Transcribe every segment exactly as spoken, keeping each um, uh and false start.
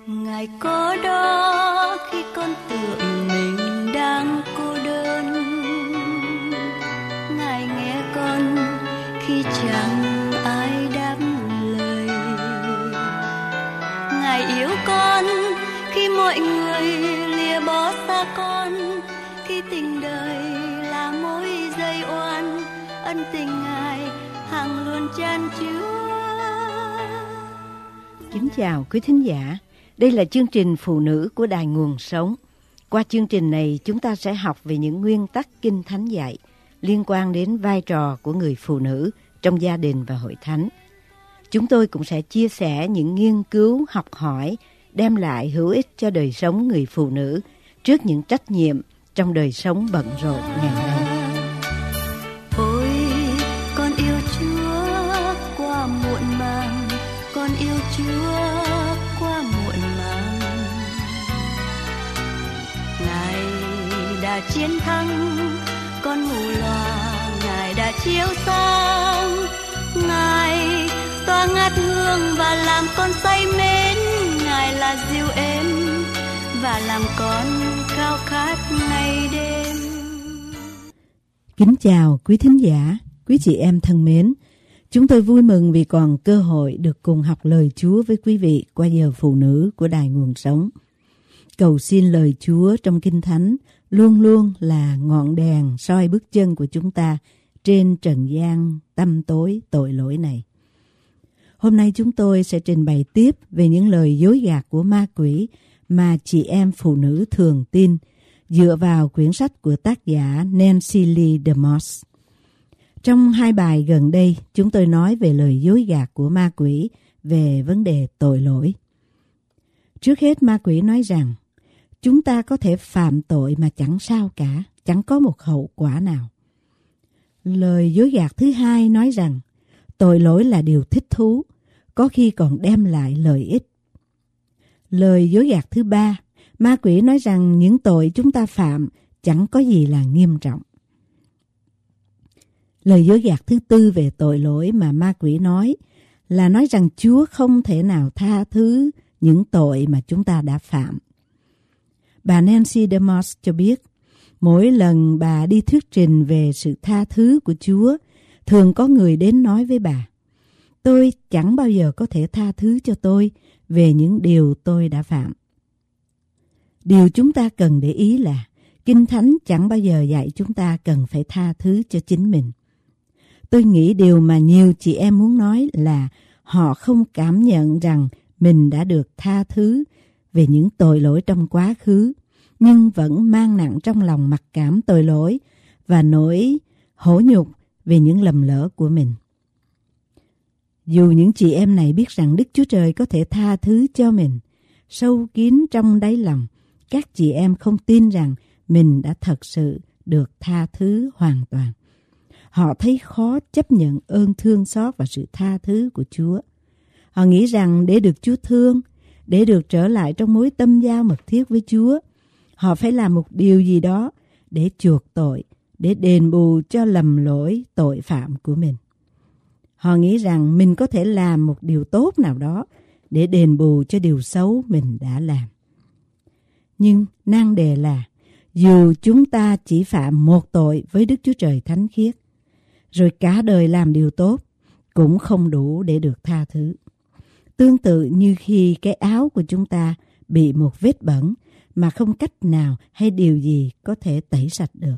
Ngài có đó khi con tưởng mình đang cô đơn, Ngài nghe con khi chẳng ai đáp lời, Ngài yêu con khi mọi người lìa bỏ xa con, khi tình đời là mối dây oan, ân tình Ngài hằng luôn chan chứa. Kính chào quý thính giả, đây là chương trình Phụ nữ của Đài Nguồn Sống. Qua chương trình này chúng ta sẽ học về những nguyên tắc Kinh Thánh dạy liên quan đến vai trò của người phụ nữ trong gia đình và hội thánh. Chúng tôi cũng sẽ chia sẻ những nghiên cứu học hỏi đem lại hữu ích cho đời sống người phụ nữ trước những trách nhiệm trong đời sống bận rộn ngày nay. Ôi, con yêu Chúa qua muộn màng, con yêu Chúa qua muộn màng. Ngài đã chiến thắng con mù loà, Ngài đã chiếu sáng, Ngài tỏa ngát hương và làm con say mến, Ngài là dịu êm và làm con khao khát ngày đêm. Kính chào quý thính giả, quý chị em thân mến. Chúng tôi vui mừng vì còn cơ hội được cùng học lời Chúa với quý vị qua giờ Phụ nữ của Đài Nguồn Sống. Cầu xin lời Chúa trong Kinh Thánh luôn luôn là ngọn đèn soi bước chân của chúng ta trên trần gian tăm tối tội lỗi này. Hôm nay chúng tôi sẽ trình bày tiếp về những lời dối gạt của ma quỷ mà chị em phụ nữ thường tin dựa vào quyển sách của tác giả Nancy Lee DeMoss. Trong hai bài gần đây, chúng tôi nói về lời dối gạt của ma quỷ về vấn đề tội lỗi. Trước hết, ma quỷ nói rằng chúng ta có thể phạm tội mà chẳng sao cả, chẳng có một hậu quả nào. Lời dối gạt thứ hai nói rằng tội lỗi là điều thích thú, có khi còn đem lại lợi ích. Lời dối gạt thứ ba, ma quỷ nói rằng những tội chúng ta phạm chẳng có gì là nghiêm trọng. Lời dối gạt thứ tư về tội lỗi mà ma quỷ nói là nói rằng Chúa không thể nào tha thứ những tội mà chúng ta đã phạm. Bà Nancy DeMoss cho biết, mỗi lần bà đi thuyết trình về sự tha thứ của Chúa, thường có người đến nói với bà, tôi chẳng bao giờ có thể tha thứ cho tôi về những điều tôi đã phạm. Điều chúng ta cần để ý là Kinh Thánh chẳng bao giờ dạy chúng ta cần phải tha thứ cho chính mình. Tôi nghĩ điều mà nhiều chị em muốn nói là họ không cảm nhận rằng mình đã được tha thứ về những tội lỗi trong quá khứ, nhưng vẫn mang nặng trong lòng mặc cảm tội lỗi và nỗi hổ nhục về những lầm lỡ của mình. Dù những chị em này biết rằng Đức Chúa Trời có thể tha thứ cho mình, sâu kín trong đáy lòng, các chị em không tin rằng mình đã thật sự được tha thứ hoàn toàn. Họ thấy khó chấp nhận ơn thương xót và sự tha thứ của Chúa. Họ nghĩ rằng để được Chúa thương, để được trở lại trong mối tâm giao mật thiết với Chúa, họ phải làm một điều gì đó để chuộc tội, để đền bù cho lầm lỗi tội phạm của mình. Họ nghĩ rằng mình có thể làm một điều tốt nào đó để đền bù cho điều xấu mình đã làm. Nhưng nan đề là, dù chúng ta chỉ phạm một tội với Đức Chúa Trời thánh khiết, rồi cả đời làm điều tốt, cũng không đủ để được tha thứ. Tương tự như khi cái áo của chúng ta bị một vết bẩn mà không cách nào hay điều gì có thể tẩy sạch được.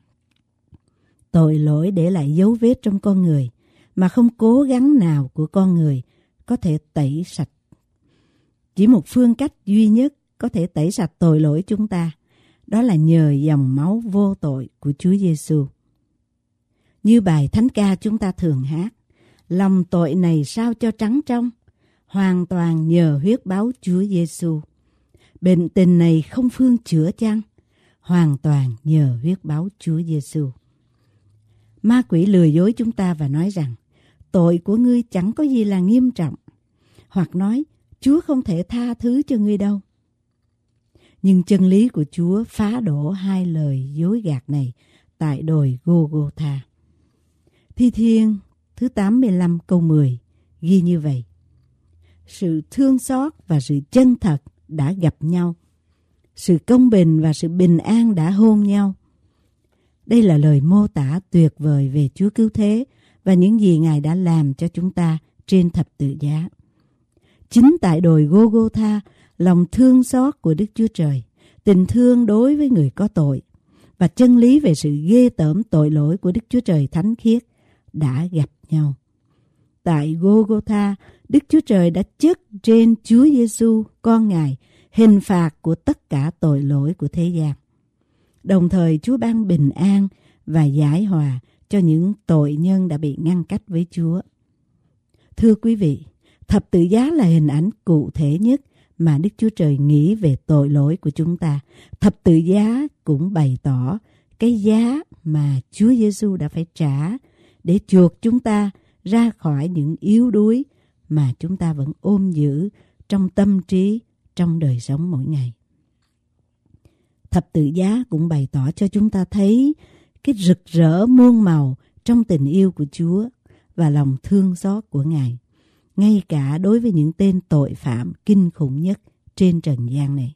Tội lỗi để lại dấu vết trong con người mà không cố gắng nào của con người có thể tẩy sạch. Chỉ một phương cách duy nhất có thể tẩy sạch tội lỗi chúng ta, đó là nhờ dòng máu vô tội của Chúa Giêsu. Như bài thánh ca chúng ta thường hát, lòng tội này sao cho trắng trong, hoàn toàn nhờ huyết báu Chúa Giêsu. Bệnh tình này không phương chữa chăng, hoàn toàn nhờ huyết báu Chúa Giêsu. Ma quỷ lừa dối chúng ta và nói rằng tội của ngươi chẳng có gì là nghiêm trọng, hoặc nói Chúa không thể tha thứ cho ngươi đâu. Nhưng chân lý của Chúa phá đổ hai lời dối gạt này tại đồi Gô-gô-tha. Thi Thiên thứ tám mươi lăm câu mười ghi như vậy: sự thương xót và sự chân thật đã gặp nhau. Sự công bình và sự bình an đã hôn nhau. Đây là lời mô tả tuyệt vời về Chúa Cứu Thế và những gì Ngài đã làm cho chúng ta trên thập tự giá. Chính tại đồi Gô-gô-tha, lòng thương xót của Đức Chúa Trời, tình thương đối với người có tội và chân lý về sự ghê tởm tội lỗi của Đức Chúa Trời thánh khiết đã gặp nhau. Tại Gô-gô-tha, Đức Chúa Trời đã chất trên Chúa Giêsu con Ngài hình phạt của tất cả tội lỗi của thế gian. Đồng thời Chúa ban bình an và giải hòa cho những tội nhân đã bị ngăn cách với Chúa. Thưa quý vị, thập tự giá là hình ảnh cụ thể nhất mà Đức Chúa Trời nghĩ về tội lỗi của chúng ta. Thập tự giá cũng bày tỏ cái giá mà Chúa Giêsu đã phải trả để chuộc chúng ta ra khỏi những yếu đuối mà chúng ta vẫn ôm giữ trong tâm trí, trong đời sống mỗi ngày. Thập tự giá cũng bày tỏ cho chúng ta thấy cái rực rỡ muôn màu trong tình yêu của Chúa và lòng thương xót của Ngài, ngay cả đối với những tên tội phạm kinh khủng nhất trên trần gian này.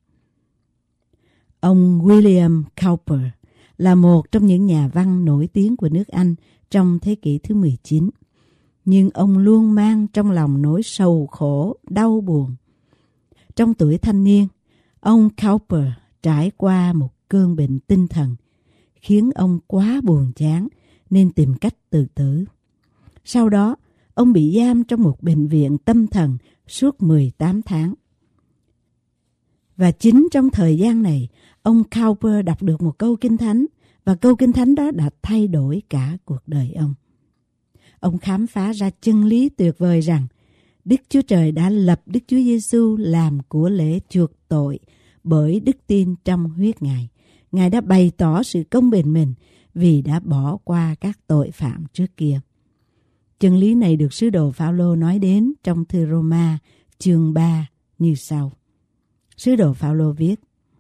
Ông William Cowper là một trong những nhà văn nổi tiếng của nước Anh trong thế kỷ thứ mười chín, nhưng ông luôn mang trong lòng nỗi sầu khổ, đau buồn. Trong tuổi thanh niên, ông Cowper trải qua một cơn bệnh tinh thần, khiến ông quá buồn chán nên tìm cách tự tử. Sau đó, ông bị giam trong một bệnh viện tâm thần suốt mười tám tháng. Và chính trong thời gian này, ông Cowper đọc được một câu Kinh Thánh, và câu Kinh Thánh đó đã thay đổi cả cuộc đời ông. Ông khám phá ra chân lý tuyệt vời rằng Đức Chúa Trời đã lập Đức Chúa Giêsu làm của lễ chuộc tội bởi đức tin trong huyết Ngài. Ngài đã bày tỏ sự công bình mình vì đã bỏ qua các tội phạm trước kia. Chân lý này được sứ đồ Phao-lô nói đến trong thư Rô-ma chương ba như sau. Sứ đồ Phao-lô viết: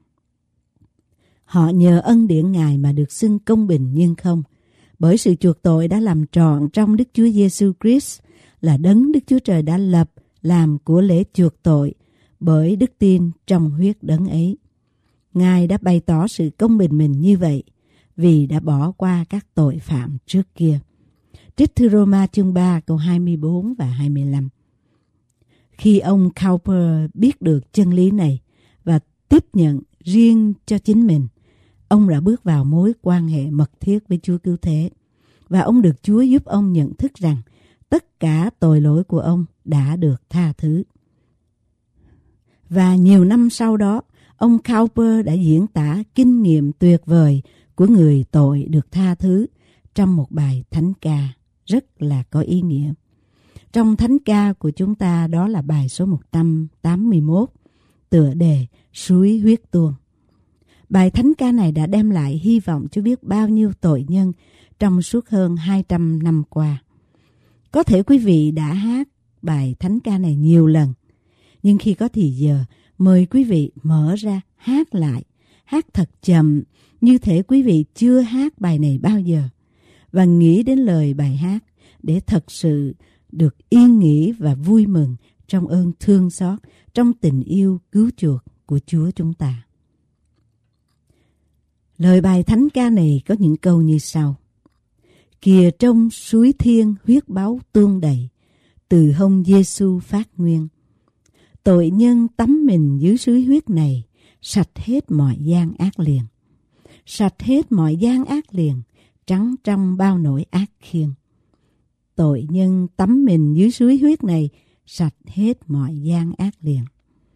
Họ nhờ ân điển Ngài mà được xưng công bình nhưng không, bởi sự chuộc tội đã làm trọn trong Đức Chúa Giêsu Christ là đấng Đức Chúa Trời đã lập làm của lễ chuộc tội bởi đức tin trong huyết đấng ấy. Ngài đã bày tỏ sự công bình mình như vậy vì đã bỏ qua các tội phạm trước kia. Trích thư Rô-ma chương ba câu hai mươi bốn và hai mươi lăm. Khi ông Cowper biết được chân lý này và tiếp nhận riêng cho chính mình, ông đã bước vào mối quan hệ mật thiết với Chúa Cứu Thế, và ông được Chúa giúp ông nhận thức rằng tất cả tội lỗi của ông đã được tha thứ. Và nhiều năm sau đó, ông Cowper đã diễn tả kinh nghiệm tuyệt vời của người tội được tha thứ trong một bài thánh ca rất là có ý nghĩa. Trong thánh ca của chúng ta, đó là bài số một trăm tám mươi mốt, tựa đề Suối huyết tuôn. Bài thánh ca này đã đem lại hy vọng cho biết bao nhiêu tội nhân trong suốt hơn hai trăm năm qua. Có thể quý vị đã hát bài thánh ca này nhiều lần, nhưng khi có thì giờ, mời quý vị mở ra hát lại, hát thật chậm, như thể quý vị chưa hát bài này bao giờ, và nghĩ đến lời bài hát để thật sự được yên nghỉ và vui mừng trong ơn thương xót, trong tình yêu cứu chuộc của Chúa chúng ta. Lời bài thánh ca này có những câu như sau: Kìa trong suối thiên huyết báu tuôn đầy, từ hông Giêsu phát nguyên. Tội nhân tắm mình dưới suối huyết này, sạch hết mọi gian ác liền. Sạch hết mọi gian ác liền, trắng trong bao nỗi ác khiêng. Tội nhân tắm mình dưới suối huyết này, sạch hết mọi gian ác liền.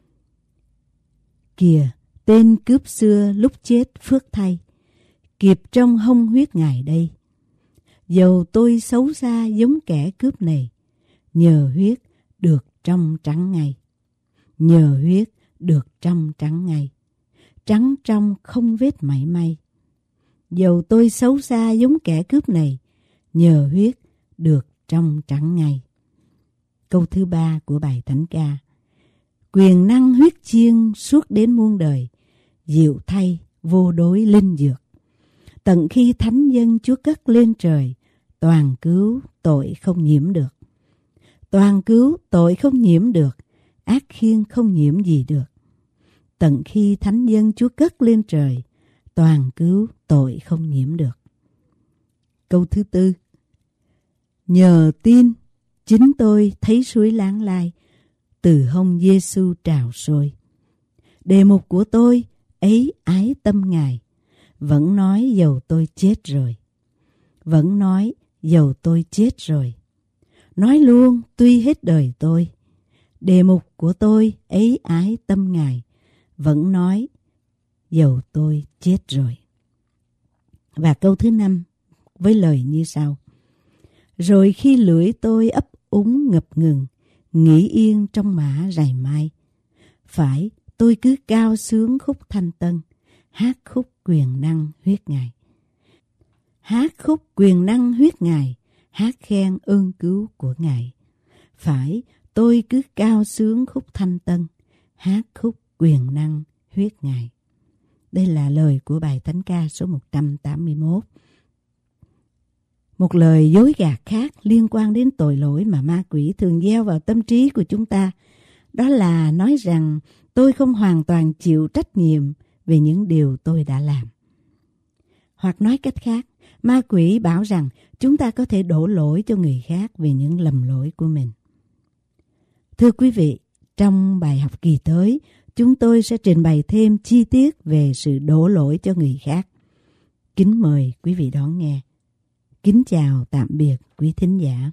Kìa, tên cướp xưa lúc chết phước thay, kịp trong hông huyết Ngài đây. Dầu tôi xấu xa giống kẻ cướp này, nhờ huyết được trong trắng ngay. Nhờ huyết được trong trắng ngay. Trắng trong không vết mảy may. Dầu tôi xấu xa giống kẻ cướp này, nhờ huyết được trong trắng ngay. Câu thứ ba của bài thánh ca: Quyền năng huyết chiên suốt đến muôn đời, diệu thay vô đối linh dược. Tận khi thánh dân Chúa cất lên trời, toàn cứu tội không nhiễm được. Toàn cứu tội không nhiễm được, ác khiên không nhiễm gì được. Tận khi thánh dân Chúa cất lên trời, toàn cứu tội không nhiễm được. Câu thứ tư. Nhờ tin, chính tôi thấy suối Láng Lai từ hông Giê-xu trào sôi. Đề mục của tôi ấy ái tâm Ngài, vẫn nói dầu tôi chết rồi. Vẫn nói dầu tôi chết rồi. Nói luôn tuy hết đời tôi. Đề mục của tôi ấy ái tâm Ngài, vẫn nói dầu tôi chết rồi. Và câu thứ năm với lời như sau. Rồi khi lưỡi tôi ấp úng ngập ngừng, nghỉ yên trong mã rày mai, phải tôi cứ cao sướng khúc thanh tân, hát khúc quyền năng huyết Ngài. Hát khúc quyền năng huyết Ngài, hát khen ơn cứu của Ngài. Phải tôi cứ cao sướng khúc thanh tân, hát khúc quyền năng huyết Ngài. Đây là lời của bài thánh ca số một trăm tám mươi mốt. Một lời dối gạt khác liên quan đến tội lỗi mà ma quỷ thường gieo vào tâm trí của chúng ta, đó là nói rằng tôi không hoàn toàn chịu trách nhiệm về những điều tôi đã làm. Hoặc nói cách khác, ma quỷ bảo rằng chúng ta có thể đổ lỗi cho người khác về những lầm lỗi của mình. Thưa quý vị, trong bài học kỳ tới, chúng tôi sẽ trình bày thêm chi tiết về sự đổ lỗi cho người khác. Kính mời quý vị đón nghe. Kính chào tạm biệt quý thính giả.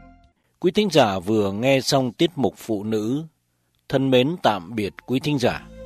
Quý thính giả vừa nghe xong tiết mục phụ nữ. Thân mến tạm biệt quý thính giả.